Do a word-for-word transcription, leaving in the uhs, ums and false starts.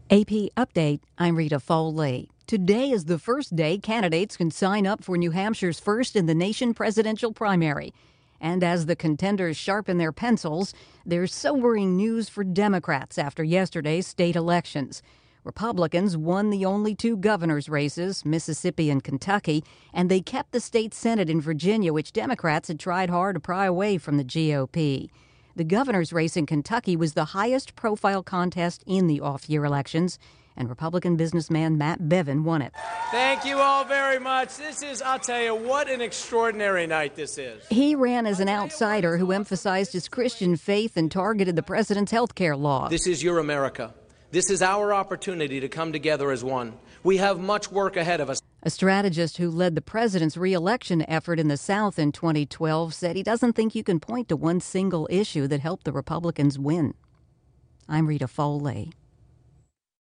A P Update, I'm Rita Foley. Today is the first day candidates can sign up for New Hampshire's first in the nation presidential primary. And as the contenders sharpen their pencils, there's sobering news for Democrats after yesterday's state elections. Republicans won the only two governor's races, Mississippi and Kentucky, and they kept the state Senate in Virginia, which Democrats had tried hard to pry away from the G O P. The governor's race in Kentucky was the highest-profile contest in the off-year elections, and Republican businessman Matt Bevin won it. Thank you all very much. This is, I'll tell you, what an extraordinary night this is. He ran as an outsider who emphasized his Christian faith and targeted the president's health care law. This is your America. This is our opportunity to come together as one. We have much work ahead of us. A strategist who led the president's re-election effort in the South in twenty twelve said he doesn't think you can point to one single issue that helped the Republicans win. I'm Rita Foley.